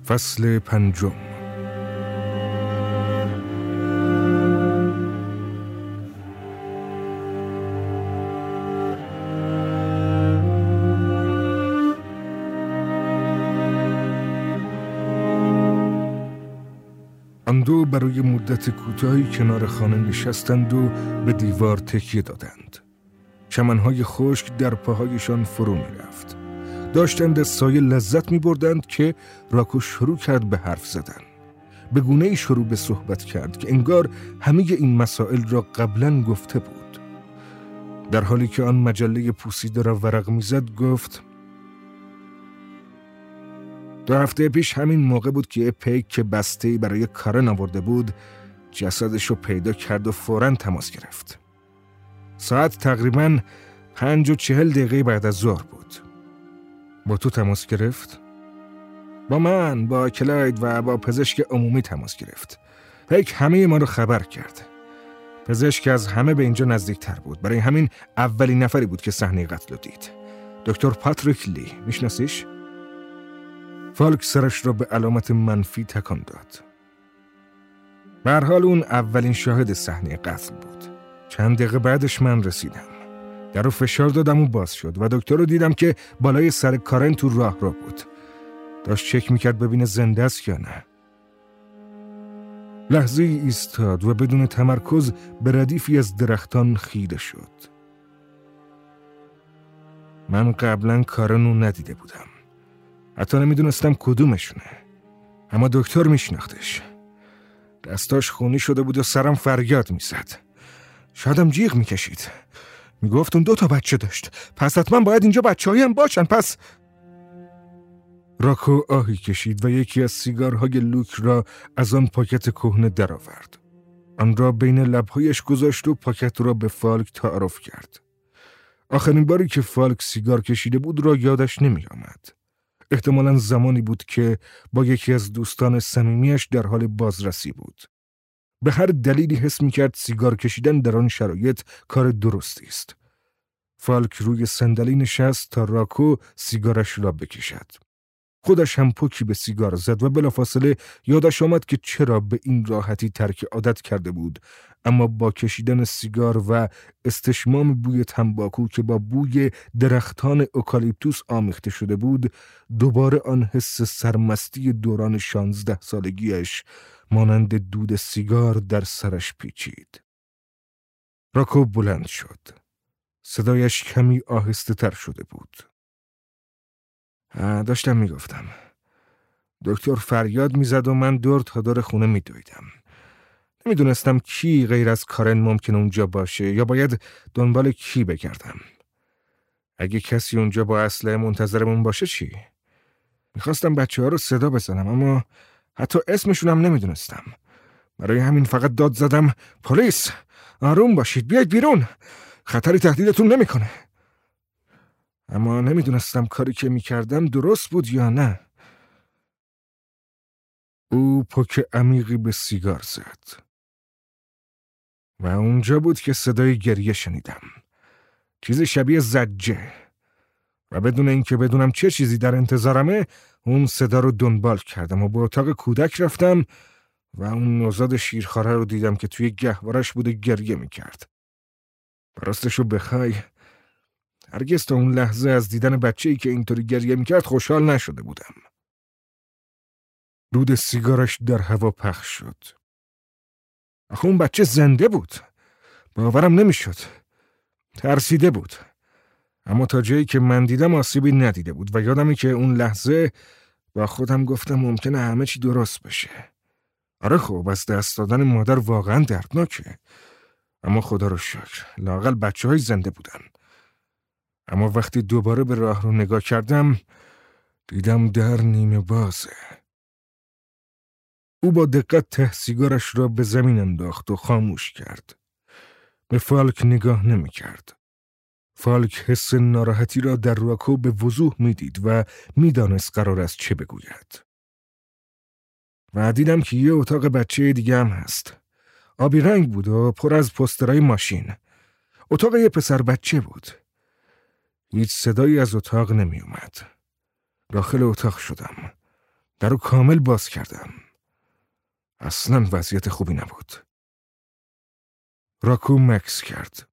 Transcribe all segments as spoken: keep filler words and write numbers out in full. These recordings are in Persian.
فصل پنجم. آن دو برای مدت کوتاهی کنار خانه نشستند و به دیوار تکیه دادند. چمنهای خشک در پاهایشان فرو می رفت. داشتند از سایه لذت می بردند که راکو شروع کرد به حرف زدن. به گونه‌ای شروع به صحبت کرد که انگار همه این مسائل را قبلا گفته بود. در حالی که آن مجله پوسیده را ورق می زد گفت: دو هفته پیش همین موقع بود که پیک که بسته‌ای برای کارن آورده بود جسدش رو پیدا کرد و فوراً تماس گرفت. ساعت تقریباً پنج و چهل دقیقه بعد از ظهر بود. با تو تماس گرفت؟ با من، با کلاید و با پزشک عمومی تماس گرفت. پیک همه ما رو خبر کرد. پزشک از همه به اینجا نزدیکتر بود. برای همین اولین نفری بود که صحنه قتل رو دید. دکتر پاتریک لی، میشناسیش؟ فالک سرش را به علامت منفی تکان داد. به هر حال اون اولین شاهد صحنه قتل بود. چند دقیقه بعدش من رسیدم. در رو فشار دادم و باز شد و دکتر رو دیدم که بالای سر کارن تو راه رو بود. داشت چک میکرد ببینه زنده است یا نه. لحظه ای ایستاد و بدون تمرکز به ردیفی از درختان خیره شد. من قبلا کارن رو ندیده بودم. حتی نمیدونستم کدومشونه. اما دکتر میشناختش. دستاش خونی شده بود و سرم فریاد میزد. شادم جیغ میکشید. میگفت اون دو تا بچه داشت. پس حتما باید اینجا بچه هایی هم باشن. پس راکو آهی کشید و یکی از سیگارهای لوک را از آن پاکت کهنه درآورد. آن را بین لبهایش گذاشت و پاکت را به فالک تعارف کرد. آخرین باری که فالک سیگار کشیده بود را یادش نمی آمد. احتمالاً زمانی بود که با یکی از دوستان صمیمیش در حال بازرسی بود. به هر دلیلی حس می‌کرد سیگار کشیدن در آن شرایط کار درستی است. فالک روی صندلی نشست تا راکو سیگارش را بکشد. خودش هم پوکی به سیگار زد و بلافاصله یادش آمد که چرا به این راحتی ترک عادت کرده بود، اما با کشیدن سیگار و استشمام بوی تنباکو که با بوی درختان اوکالیپتوس آمیخته شده بود، دوباره آن حس سرمستی دوران شانزده سالگیش مانند دود سیگار در سرش پیچید. راکو بلند شد. صدایش کمی آهسته تر شده بود. داشتم میگفتم. دکتر فریاد میزد و من دور تا دور خونه میدویدم. نمیدونستم کی غیر از کارن ممکن اونجا باشه یا باید دنبال کی بگردم. اگه کسی اونجا با اسلحه منتظرمون باشه چی؟ میخواستم بچه ها رو صدا بزنم اما حتی اسمشونم نمیدونستم. برای همین فقط داد زدم: پلیس، آروم باشید، بیاید بیرون، خطری تهدیدتون نمیکنه. اما نمیدونستم کاری که میکردم درست بود یا نه. او پک عمیقی به سیگار زد و اونجا بود که صدای گریه شنیدم. چیزی شبیه زجه. و بدون اینکه بدونم چه چیزی در انتظارمه اون صدا رو دنبال کردم و به اتاق کودک رفتم و اون نوزاد شیرخواره رو دیدم که توی گهوارش بوده گریه میکرد. راستشو بخوای هرگز تا اون لحظه از دیدن بچه‌ای که اینطوری گریه میکرد خوشحال نشده بودم. دود سیگارش در هوا پخش شد. آخه اون بچه زنده بود. باورم نمیشد. ترسیده بود. اما تا جایی که من دیدم آسیبی ندیده بود و یادمی که اون لحظه با خودم گفتم ممکنه همه چی درست بشه. آره خب از دست دادن مادر واقعا دردناکه. اما خدا رو شکر لااقل بچه‌های زنده بودن. اما وقتی دوباره به راه رو نگاه کردم دیدم در نیمه بازه. او با دقت ته سیگارش را به زمین انداخت و خاموش کرد. به فالک نگاه نمی کرد. فالک حس ناراحتی را در راکو به وضوح می دید و می دانست قرار است چه بگوید. و دیدم که یه اتاق بچه دیگه هم هست. آبی رنگ بود و پر از پوسترهای ماشین. اتاق یه پسر بچه بود. هیچ صدایی از اتاق نمی اومد. داخل اتاق شدم. در رو کامل باز کردم. اصلاً وضعیت خوبی نبود. راکو مکس کرد.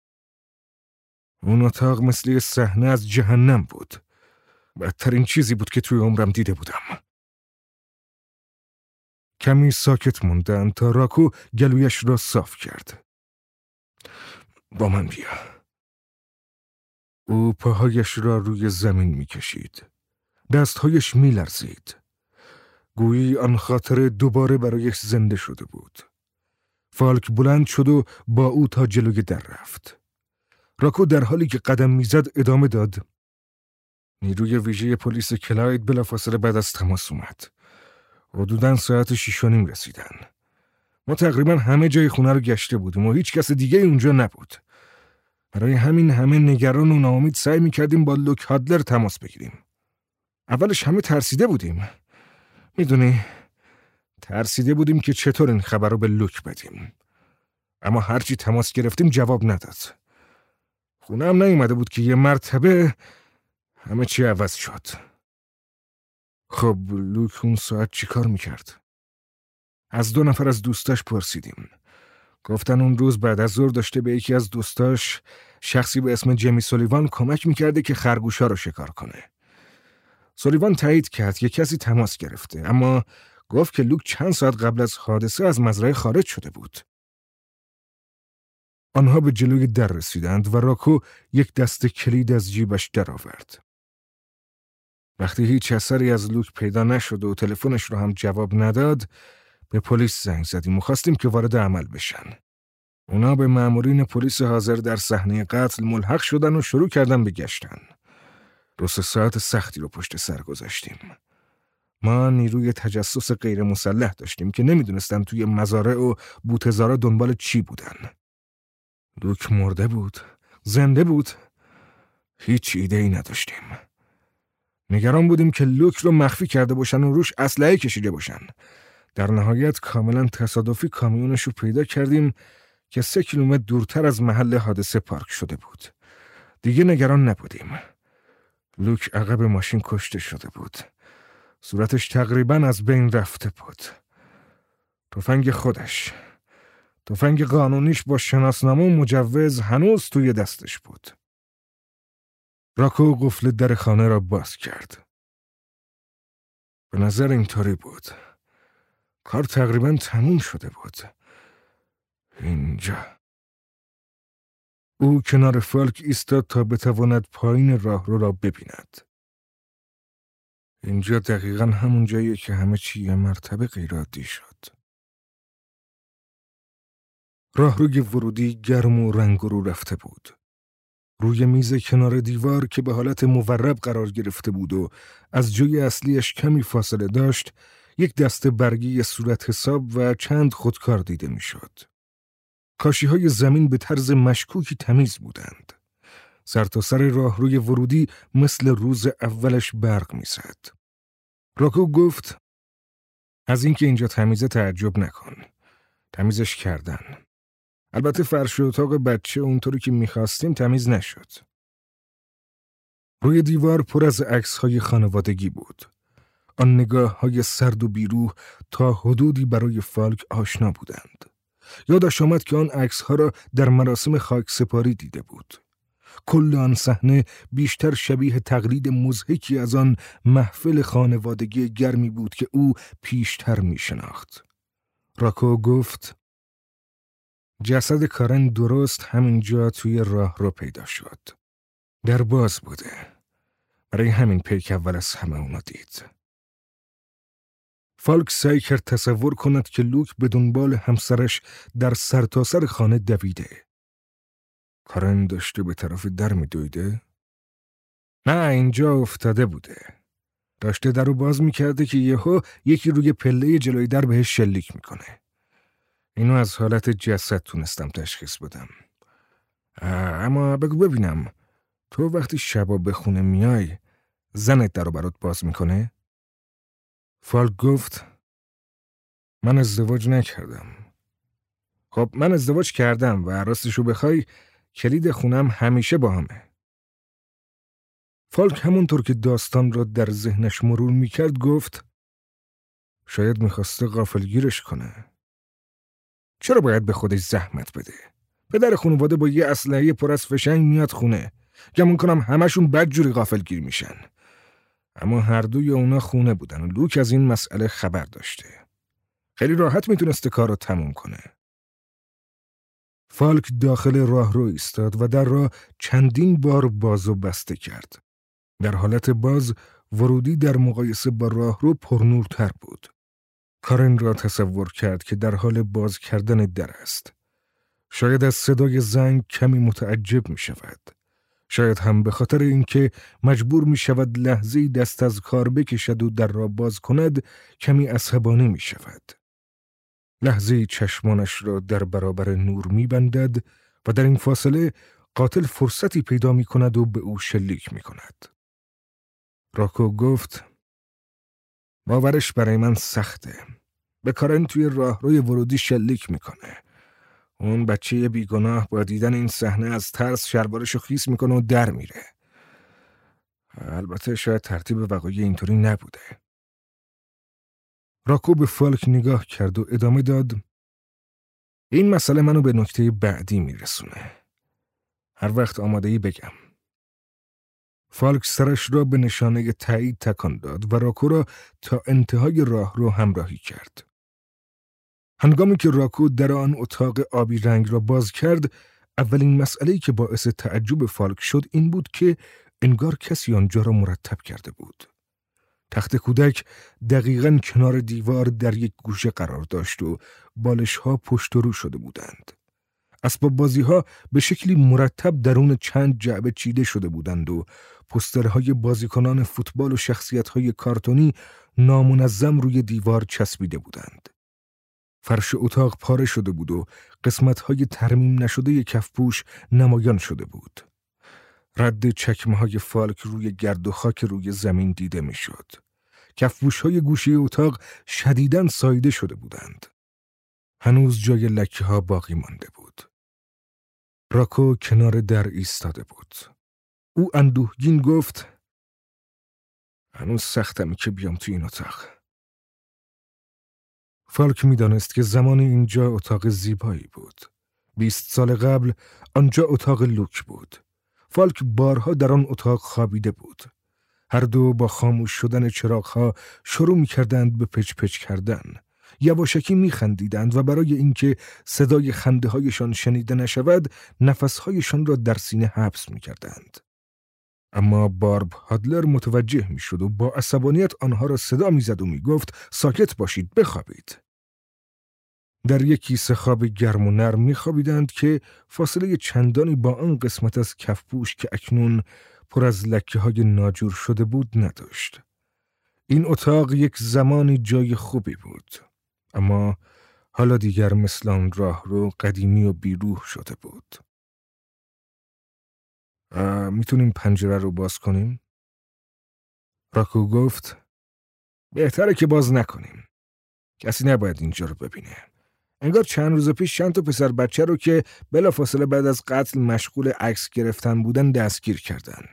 اون اتاق مثل یه صحنه از جهنم بود. بدترین چیزی بود که توی عمرم دیده بودم. کمی ساکت موندن تا راکو گلویش را صاف کرد. با من بیا. او پاهایش را روی زمین می کشید. دستهایش می لرزید. گویی آن خاطر دوباره برایش زنده شده بود. فالک بلند شد و با او تا جلوی در رفت. راکو در حالی که قدم میزد ادامه داد. نیروی ویژه پلیس کلاید بلافاصله بعد از تماس اومد. حدوداً ساعت شیش و نیم رسیدن. ما تقریباً همه جای خونه رو گشته بودیم و هیچ کس دیگه اونجا نبود. برای همین همه نگران و ناامید سعی میکردیم با لوک هادلر تماس بگیریم. اولش همه ترسیده بودیم. میدونی، ترسیده بودیم که چطور این خبر رو به لوک بدیم. اما هرچی تماس گرفتیم جواب نداد. خونه هم نیومده بود که یه مرتبه همه چی عوض شد. خب لوک اون ساعت چی کار میکرد؟ از دو نفر از دوستاش پرسیدیم. گفتن اون روز بعد از ظهر داشته به یکی از دوستاش، شخصی به اسم جیمی سولیوان، کمک میکرده که خرگوشا رو شکار کنه. سولیوان تایید کرد که کسی تماس گرفته، اما گفت که لوک چند ساعت قبل از حادثه از مزرعه خارج شده بود. آنها به جلوی در رسیدند و راکو یک دسته کلید از جیبش درآورد. وقتی هیچ اثری از لوک پیدا نشد و تلفنش رو هم جواب نداد، به پلیس زنگ زدیم و خواستیم که وارد عمل بشن. اونا به مامورین پلیس حاضر در صحنه قتل ملحق شدن و شروع کردن به گشتن. دو سه ساعت سختی رو پشت سر گذاشتیم. ما نیروی تجسس غیر مسلح داشتیم که نمیدونستن توی مزارع و بوته‌زارا دنبال چی بودن. لوک مرده بود، زنده بود، هیچ ایده ای نداشتیم. نگران بودیم که لوک رو مخفی کرده باشن و روش اسلحه کشیده باشن. در نهایت کاملا تصادفی کامیونش رو پیدا کردیم که سه کیلومتر دورتر از محل حادثه پارک شده بود. دیگه نگران نبودیم. لوک عقب ماشین کشته شده بود. صورتش تقریبا از بین رفته بود. تفنگ خودش، تفنگ قانونیش با شناسنامه و مجوز هنوز توی دستش بود. راکو قفل در خانه را باز کرد. به نظر اینطوری بود. کار تقریبا تموم شده بود. اینجا. او کنار فالک ایستاد تا بتواند پایین راهرو را ببیند. اینجا دقیقاً همون جاییه که همه چی یه مرتبه غیر عادی شد. راهروی ورودی گرم و رنگ رو رفته بود. روی میز کنار دیوار که به حالت مورب قرار گرفته بود و از جای اصلیش کمی فاصله داشت، یک دسته برگی صورت حساب و چند خودکار دیده میشد. کاشی‌های زمین به طرز مشکوکی تمیز بودند. سرتاسر راهروی ورودی مثل روز اولش برق می‌زد. راکو گفت: از اینکه اینجا تمیزه تعجب نکن. تمیزش کردن. البته فرش اتاق بچه اونطوری که می‌خواستیم تمیز نشد. روی دیوار پر از عکس‌های خانوادگی بود. آن نگاه‌های سرد و بیروح تا حدودی برای فالک آشنا بودند. یادش آمد که آن عکس‌ها را در مراسم خاکسپاری دیده بود. کل آن صحنه بیشتر شبیه تقلید مضحکی از آن محفل خانوادگی گرمی بود که او پیشتر می‌شناخت. راکو گفت: جسد کارن درست همینجا توی راه رو پیدا شد. در باز بوده. برای همین پیک اول از همه اونا دید. فالک سعی کرد تصور کند که لوک به دنبال همسرش در سرتاسر خانه دویده. کارن داشته به طرف در می دویده؟ نه، اینجا افتاده بوده. داشته در رو باز می کرده که یهو یکی روی پله جلوی در بهش شلیک می کنه. اینو از حالت جسد تونستم تشخیص بدم. اما بگو ببینم، تو وقتی شبا به خونه میای زنت در رو برات باز میکنه؟ فالک گفت: من ازدواج نکردم. خب من ازدواج کردم و راستشو بخوای کلید خونم همیشه با همه. فالک همونطور که داستان را در ذهنش مرور میکرد گفت: شاید میخواسته غافلگیرش کنه. چرا باید به خودش زحمت بده؟ پدر خانواده با یه اسلحه پر از فشنگ میاد خونه. گمون کنم همشون بدجوری غافلگیر میشن. اما هر دوی اونا خونه بودن و لوک از این مسئله خبر داشته. خیلی راحت میتونسته کار رو تموم کنه. فالک داخل راهرو ایستاد و در راه چندین بار باز و بسته کرد. در حالت باز، ورودی در مقایسه با راهرو پرنورتر بود. کارن را تصور کرد که در حال باز کردن در است. شاید از صدای زنگ کمی متعجب می شود. شاید هم به خاطر اینکه مجبور می شود لحظه‌ای دست از کار بکشد و در را باز کند کمی عصبانی می شود. لحظه‌ای چشمانش را در برابر نور می بندد و در این فاصله قاتل فرصتی پیدا می کند و به او شلیک می کند. راکو گفت: باورش برای من سخته. به کارن توی راهروی ورودی شلیک میکنه. اون بچه بیگناه با دیدن این صحنه از ترس شلوارشو خیس میکنه و در میره. البته شاید ترتیب وقایع اینطوری نبوده. راکو به فالک نگاه کرد و ادامه داد: این مسئله منو به نکته بعدی میرسونه. هر وقت آماده‌ای بگم. فالک سرش را به نشانه تایید تکان داد و راکو را تا انتهای راه رو همراهی کرد. هنگامی که راکو در آن اتاق آبی رنگ را باز کرد، اولین مسئله‌ای که باعث تعجب فالک شد این بود که انگار کسی آنجا را مرتب کرده بود. تخت کودک دقیقاً کنار دیوار در یک گوشه قرار داشت و بالش‌ها پشت و رو شده بودند. اسباب بازی‌ها به شکلی مرتب درون چند جعبه چیده شده بودند و پوسترهای بازیکنان فوتبال و شخصیت‌های کارتونی نامنظم روی دیوار چسبیده بودند. فرش اتاق پاره شده بود و قسمت‌های ترمیم نشده کفپوش نمایان شده بود. رد چکمه‌های فالک روی گرد و خاک روی زمین دیده می‌شد. کفپوش‌های گوشه اتاق شدیداً ساییده شده بودند. هنوز جای لکه‌ها باقی مانده بود. راکو کنار در ایستاده بود. او اندوهگین گفت: هنوز سختم که بیام تو این اتاق. فالک می دانست که زمان اینجا اتاق زیبایی بود. بیست سال قبل آنجا اتاق لوک بود. فالک بارها در آن اتاق خوابیده بود. هر دو با خاموش شدن چراغ‌ها شروع می کردند به پچ پچ کردن. یواشکی می خندیدند و برای اینکه صدای خنده هایشان شنیده نشود نفسهایشان را در سینه حبس می کردند. اما بارب هادلر متوجه می شد و با عصبانیت آنها را صدا می زد و می گفت: ساکت باشید، بخوابید. در یک کیسه خواب گرم و نرم می خوابیدند که فاصله چندانی با آن قسمت از کفپوش که اکنون پر از لکه های ناجور شده بود نداشت. این اتاق یک زمانی جای خوبی بود، اما حالا دیگر مثل آن راه رو قدیمی و بیروح شده بود. میتونیم پنجره رو باز کنیم؟ راکو گفت: بهتره که باز نکنیم. کسی نباید اینجا رو ببینه. انگار چند روز پیش چند تا پسر بچه رو که بلافاصله بعد از قتل مشغول عکس گرفتن بودن دستگیر کردن.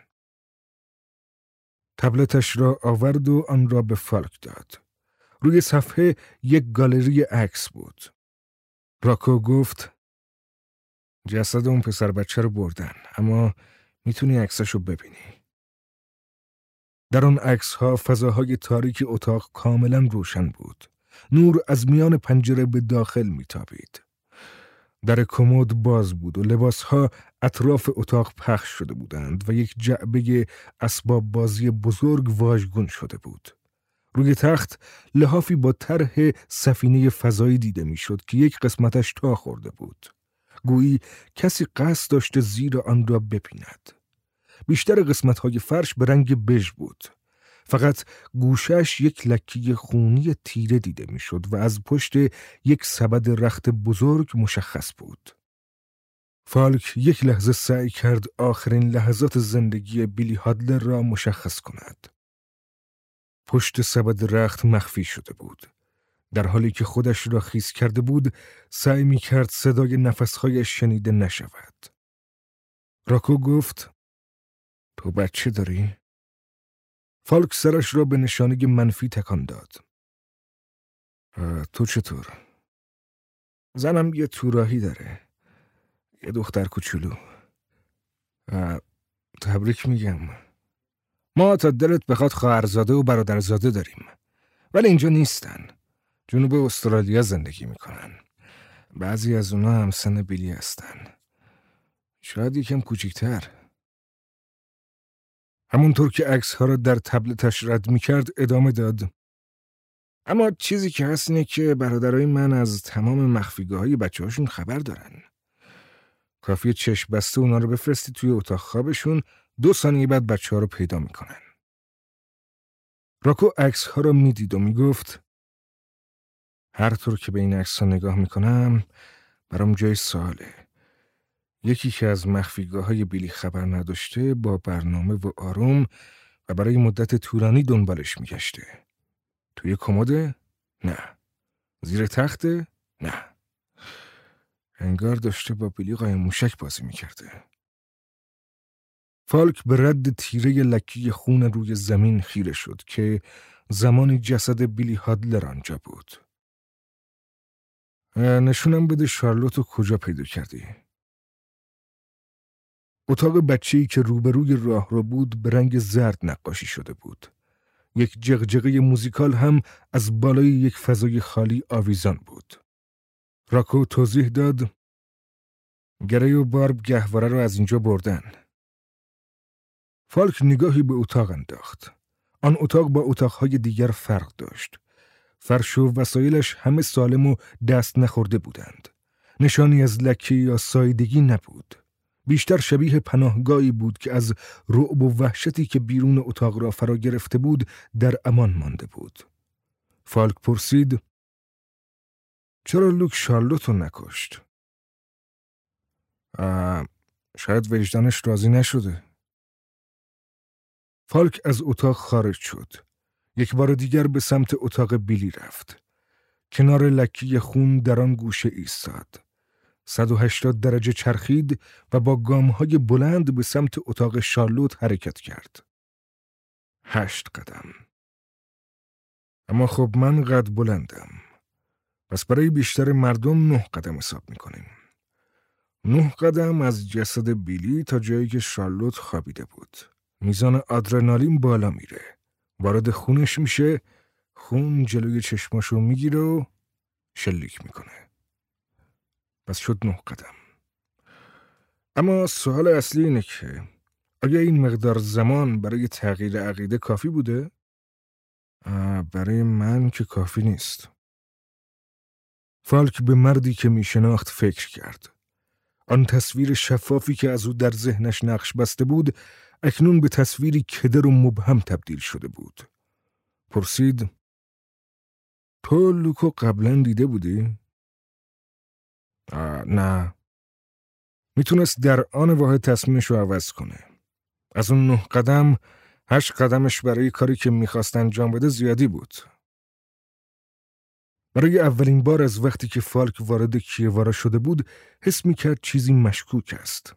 تبلتش را آورد و آن را به فالک داد. روی صفحه یک گالری عکس بود. راکو گفت: جسد اون پسر بچه رو بردن، اما میتونی عکسشو ببینی. در آن عکس‌ها فضاهای تاریک اتاق کاملا روشن بود. نور از میان پنجره به داخل میتابید. در کمد باز بود و لباسها اطراف اتاق پخش شده بودند و یک جعبه اسباب بازی بزرگ واژگون شده بود. روی تخت لحافی با طرح سفینه فضایی دیده میشد که یک قسمتش تا خورده بود. گویی کسی قصد داشته زیر آن را بپیند. بیشتر قسمت‌های فرش به رنگ بژ بود. فقط گوشش یک لکه خونی تیره دیده میشد و از پشت یک سبد رخت بزرگ مشخص بود. فالک یک لحظه سعی کرد آخرین لحظات زندگی بیلی هادلر را مشخص کند. پشت سبد رخت مخفی شده بود. در حالی که خودش را خیس کرده بود، سعی می کرد صدای نفسهایش شنیده نشود. راکو گفت: تو بچه داری؟ فالک سرش را به نشانه منفی تکان داد. تو چطور؟ زنم یه توراهی داره. یه دختر کوچولو. تبریک میگم. ما تا دلت بخواد خواهرزاده و برادرزاده داریم. ولی اینجا نیستن. جنوب استرالیا زندگی میکنن. بعضی از اونا هم سن بیلی هستن. شاید یکم کوچیکتر. همونطور که عکس ها رو در تبلتش رد میکرد ادامه داد. اما چیزی که هست اینه که برادرای من از تمام مخفیگاه های بچه هاشون خبر دارن. کافیه چشم بسته اونا رو بفرستی توی اتاق خوابشون، دو ثانیه بعد بچه ها رو پیدا میکنن. راکو عکس ها رو میدید و میگفت هر طور که به این عکس ها نگاه میکنم برام جای سواله. یکی که از مخفیگاه های بیلی خبر نداشته با برنامه و آروم و برای مدت طولانی دنبالش میگشته. توی کمده؟ نه. زیر تخته؟ نه. انگار داشته با بیلی قایم موشک بازی میکرده. فالک به رد تیره لکی خون روی زمین خیره شد که زمانی جسد بیلی هادلر آنجا بود. نشونم بده شارلوتو کجا پیدا کردی؟ اتاق بچه‌ای که روبروی راهرو بود به رنگ زرد نقاشی شده بود. یک جغجغه موزیکال هم از بالای یک فضای خالی آویزان بود. راکو توضیح داد گری و بارب گهواره رو از اینجا بردن. فالک نگاهی به اتاق انداخت. آن اتاق با اتاقهای دیگر فرق داشت. فرش و وسایلش همه سالم و دست نخورده بودند. نشانی از لکه یا سایدگی نبود. بیشتر شبیه پناهگاهی بود که از رعب و وحشتی که بیرون اتاق را فرا گرفته بود در امان مانده بود. فالک پرسید چرا لوک شارلوتو نکشت؟ شاید وجدانش راضی نشده. فالک از اتاق خارج شد. یک بار دیگر به سمت اتاق بیلی رفت. کنار لکی خون در آن گوشه ایستاد. صد و هشتاد درجه چرخید و با گام‌های بلند به سمت اتاق شارلوت حرکت کرد. هشت قدم. اما خب من قد بلندم. پس برای بیشتر مردم نه قدم حساب میکنیم. نه قدم از جسد بیلی تا جایی که شارلوت خوابیده بود. میزان آدرنالین بالا میره. وارد خونش میشه، خون جلوی چشماشو میگیره و شلیک میکنه. پس شد نه قدم. اما سوال اصلی اینه که آیا این مقدار زمان برای تغییر عقیده کافی بوده؟ برای من که کافی نیست. فالک به مردی که میشناخت فکر کرد. آن تصویر شفافی که از او در ذهنش نقش بسته بود اکنون به تصویری کدر و مبهم تبدیل شده بود. پرسید تو لوکو قبلا دیده بودی؟ نه. میتونست در آن واحد تصمیمش رو عوض کنه. از اون نه قدم هشت قدمش برای کاری که میخواست انجام بده زیادی بود. برای اولین بار از وقتی که فالک وارد کیوارا شده بود حس میکرد چیزی مشکوک است.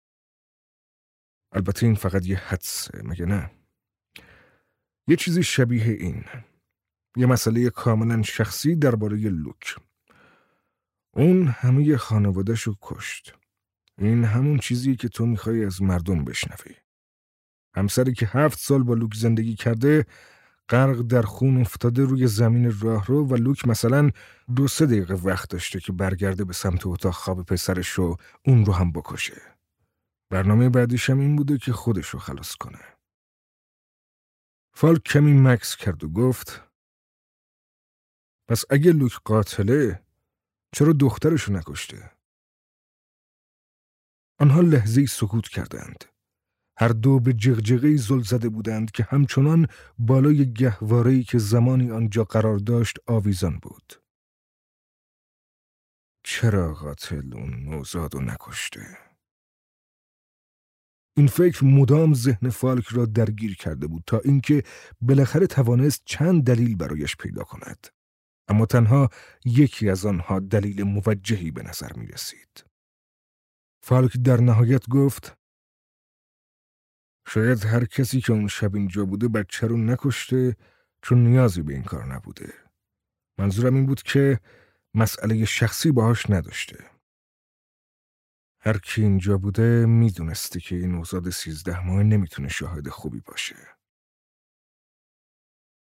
البته این فقط یه حدسه، مگه نه؟ یه چیزی شبیه این. یه مسئله کاملا شخصی درباره لوک. اون همه خانواده‌شو کشت. این همون چیزی که تو میخوای از مردم بشنوی. همسری که هفت سال با لوک زندگی کرده غرق در خون افتاده روی زمین راهرو و لوک مثلا دو سه دقیقه وقت داشته که برگرده به سمت اتاق خواب پسرش و اون رو هم بکشه. برنامه بعدیش هم این بوده که خودش رو خلاص کنه. فالک کمی مکس کرد و گفت پس اگه لوک قاتله چرا دخترشو نکشته؟ آنها لحظه‌ای سکوت کردند. هر دو به جغجغه‌ای زل زده بودند که همچنان بالای گهواره‌ای که زمانی آنجا قرار داشت آویزان بود. چرا قاتل اون نوزادو نکشته؟ این فکر مدام ذهن فالک را درگیر کرده بود تا اینکه بالاخره توانست چند دلیل برایش پیدا کند. اما تنها یکی از آنها دلیل موجهی به نظر می رسید. فالک در نهایت گفت شاید هر کسی که اون شب اینجا بوده بچه رو نکشته چون نیازی به این کار نبوده. منظورم این بود که مسئله شخصی باهاش نداشته. هر کی اینجا بوده میدونسته که این نوزاد سیزده ماه نمیتونه شاهد خوبی باشه.